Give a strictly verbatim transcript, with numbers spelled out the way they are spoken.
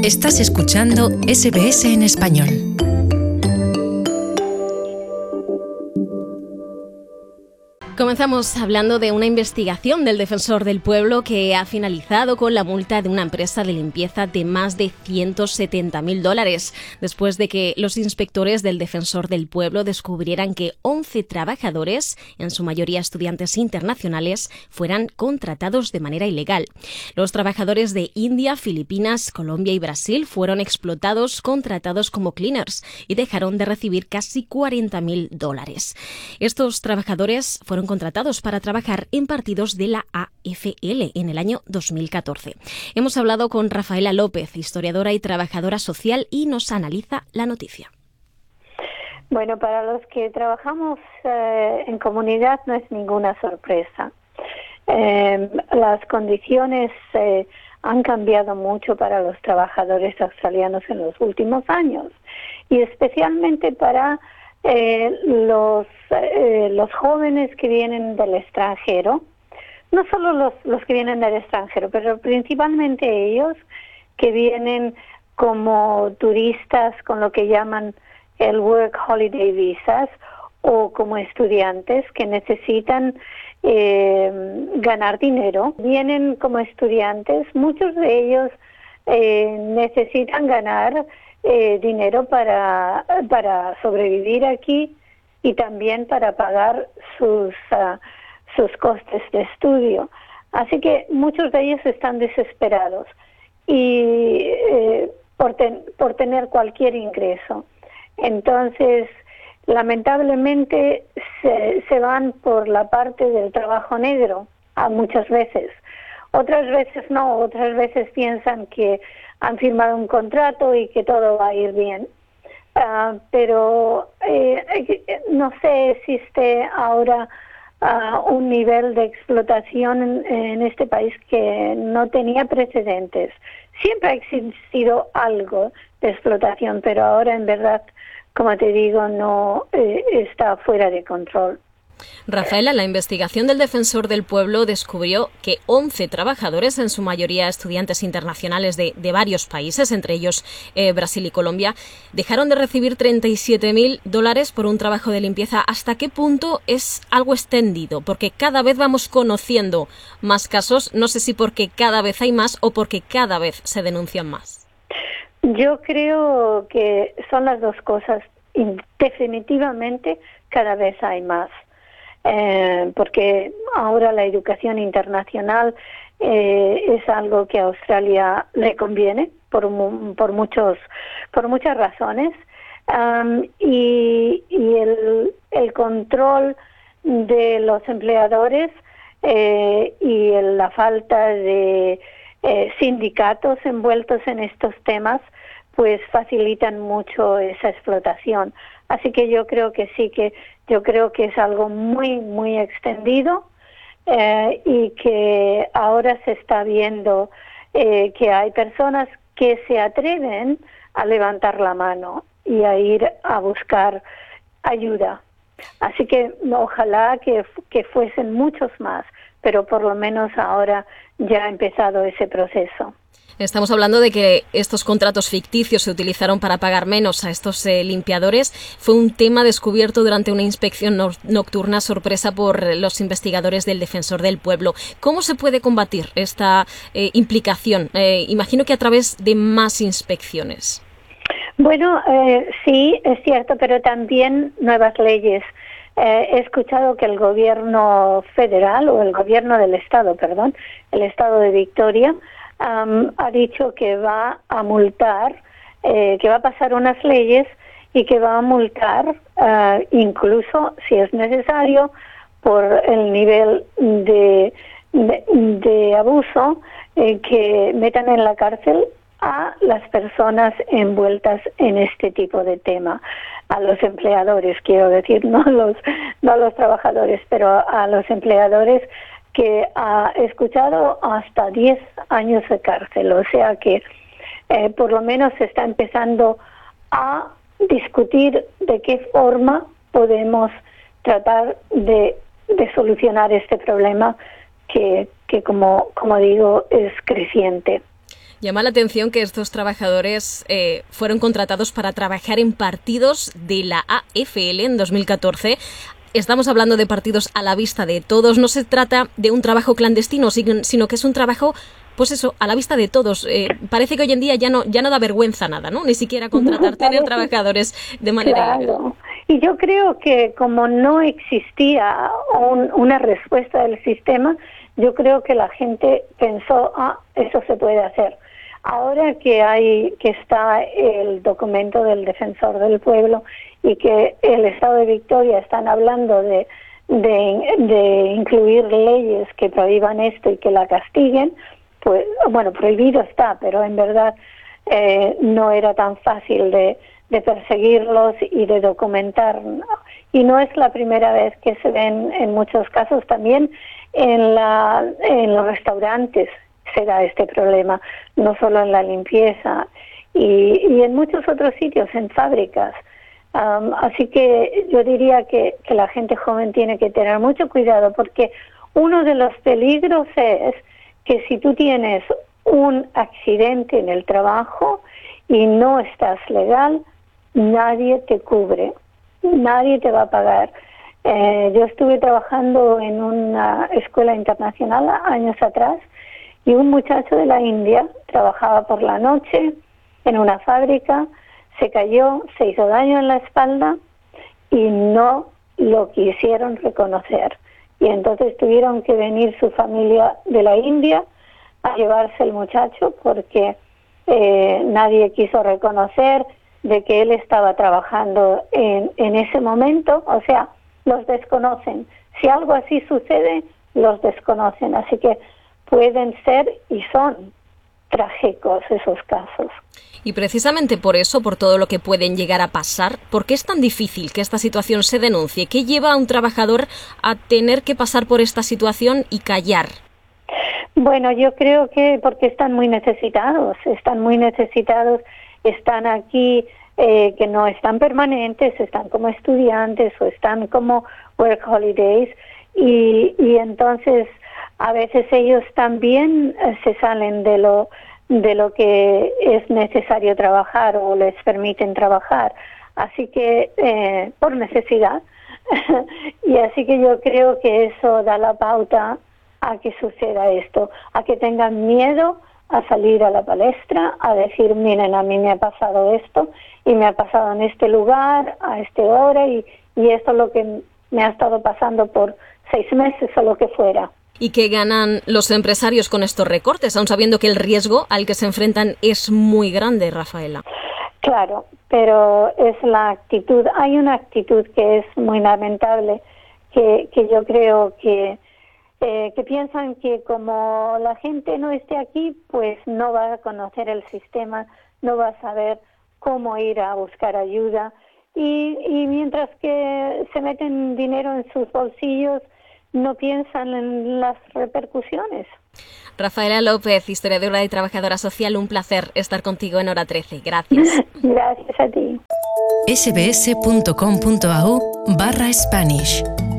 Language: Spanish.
Estás escuchando S B S en español. Comenzamos hablando de una investigación del Defensor del Pueblo que ha finalizado con la multa de una empresa de limpieza de más de ciento setenta mil dólares, después de que los inspectores del Defensor del Pueblo descubrieran que once trabajadores, en su mayoría estudiantes internacionales, fueran contratados de manera ilegal. Los trabajadores de India, Filipinas, Colombia y Brasil fueron explotados, contratados como cleaners y dejaron de recibir casi cuarenta mil dólares. Estos trabajadores fueron contratados para trabajar en partidos de la A F L en el año dos mil catorce. Hemos hablado con Rafaela López, historiadora y trabajadora social, y nos analiza la noticia. Bueno, para los que trabajamos eh, en comunidad no es ninguna sorpresa. Eh, las condiciones eh, han cambiado mucho para los trabajadores australianos en los últimos años, y especialmente para Eh, los eh, los jóvenes que vienen del extranjero, no solo los, los que vienen del extranjero, pero principalmente ellos que vienen como turistas con lo que llaman el Work Holiday Visas, o como estudiantes que necesitan eh, ganar dinero. Vienen como estudiantes, muchos de ellos eh, necesitan ganar Eh, dinero para para sobrevivir aquí y también para pagar sus uh, sus costes de estudio. Así que muchos de ellos están desesperados y eh, por ten, por tener cualquier ingreso. Entonces, lamentablemente se, se van por la parte del trabajo negro a muchas veces. Otras veces no, otras veces piensan que han firmado un contrato y que todo va a ir bien. Uh, pero eh, no sé, existe ahora uh, un nivel de explotación en, en este país que no tenía precedentes. Siempre ha existido algo de explotación, pero ahora en verdad, como te digo, no eh, está fuera de control. Rafaela, la investigación del Defensor del Pueblo descubrió que once trabajadores, en su mayoría estudiantes internacionales de, de varios países, entre ellos eh, Brasil y Colombia, dejaron de recibir treinta y siete mil dólares por un trabajo de limpieza. ¿Hasta qué punto es algo extendido? Porque cada vez vamos conociendo más casos, no sé si porque cada vez hay más o porque cada vez se denuncian más. Yo creo que son las dos cosas. Definitivamente cada vez hay más. Eh, porque ahora la educación internacional eh, es algo que a Australia le conviene por por muchos por muchas razones, um, y, y el, el control de los empleadores eh, y el, la falta de eh, sindicatos envueltos en estos temas pues facilitan mucho esa explotación. Así que yo creo que sí, que yo creo que es algo muy, muy extendido eh, y que ahora se está viendo eh, que hay personas que se atreven a levantar la mano y a ir a buscar ayuda. Así que ojalá que, que fuesen muchos más, pero por lo menos ahora ya ha empezado ese proceso. Estamos hablando de que estos contratos ficticios se utilizaron para pagar menos a estos eh, limpiadores. Fue un tema descubierto durante una inspección no- nocturna sorpresa por los investigadores del Defensor del Pueblo. ¿Cómo se puede combatir esta eh, implicación? Eh, imagino que a través de más inspecciones. Bueno, eh, sí, es cierto, pero también nuevas leyes. Eh, he escuchado que el gobierno federal, o el gobierno del estado, perdón, el estado de Victoria, Um, ha dicho que va a multar, eh, que va a pasar unas leyes y que va a multar uh, incluso, si es necesario, por el nivel de, de, de abuso, eh, que metan en la cárcel a las personas envueltas en este tipo de tema, a los empleadores, quiero decir, no los, no los trabajadores, pero a los empleadores, que ha escuchado hasta diez años de cárcel. O sea que eh, por lo menos se está empezando a discutir de qué forma podemos tratar de, de solucionar este problema que, que como, como digo, es creciente. Llama la atención que estos trabajadores eh, fueron contratados para trabajar en partidos de la A F L en dos mil catorce. Estamos hablando de partidos a la vista de todos. No se trata de un trabajo clandestino, sino que es un trabajo, pues eso, a la vista de todos. Eh, parece que hoy en día ya no ya no da vergüenza nada, ¿no? Ni siquiera contratar, no, tener trabajadores de manera ilegal. Claro. Y yo creo que como no existía un, una respuesta del sistema, yo creo que la gente pensó, ah, eso se puede hacer. Ahora que hay que está el documento del Defensor del Pueblo y que el Estado de Victoria están hablando de, de, de incluir leyes que prohíban esto y que la castiguen, pues bueno, prohibido está, pero en verdad eh, no era tan fácil de, de perseguirlos y de documentar. Y no es la primera vez que se ven en muchos casos, también en, la, en los restaurantes se da este problema, no solo en la limpieza y, y en muchos otros sitios, en fábricas. Um, así que yo diría que, que la gente joven tiene que tener mucho cuidado, porque uno de los peligros es que si tú tienes un accidente en el trabajo y no estás legal, nadie te cubre, nadie te va a pagar. Eh, yo estuve trabajando en una escuela internacional años atrás y un muchacho de la India trabajaba por la noche en una fábrica, se cayó, se hizo daño en la espalda y no lo quisieron reconocer. Y entonces tuvieron que venir su familia de la India a llevarse el muchacho porque eh, nadie quiso reconocer de que él estaba trabajando en, en ese momento. O sea, los desconocen. Si algo así sucede, los desconocen. Así que pueden ser y son trágicos esos casos. Y precisamente por eso, por todo lo que pueden llegar a pasar, ¿por qué es tan difícil que esta situación se denuncie? ¿Qué lleva a un trabajador a tener que pasar por esta situación y callar? Bueno, yo creo que porque están muy necesitados, están muy necesitados, están aquí, eh, que no están permanentes, están como estudiantes o están como work holidays y, y entonces a veces ellos también eh, se salen de lo de lo que es necesario trabajar o les permiten trabajar, así que eh, por necesidad y así que yo creo que eso da la pauta a que suceda esto, a que tengan miedo a salir a la palestra, a decir, miren, a mí me ha pasado esto y me ha pasado en este lugar, a esta hora y, y esto es lo que me ha estado pasando por seis meses o lo que fuera. ¿Y qué ganan los empresarios con estos recortes, aun sabiendo que el riesgo al que se enfrentan es muy grande, Rafaela? Claro, pero es la actitud. Hay una actitud que es muy lamentable, que, que yo creo que, eh, que piensan que como la gente no esté aquí, pues no va a conocer el sistema, no va a saber cómo ir a buscar ayuda. Y, y mientras que se meten dinero en sus bolsillos, no piensan en las repercusiones. Rafaela López, historiadora y trabajadora social, un placer estar contigo en Hora trece. Gracias. Gracias a ti. sbs.com.au barra Spanish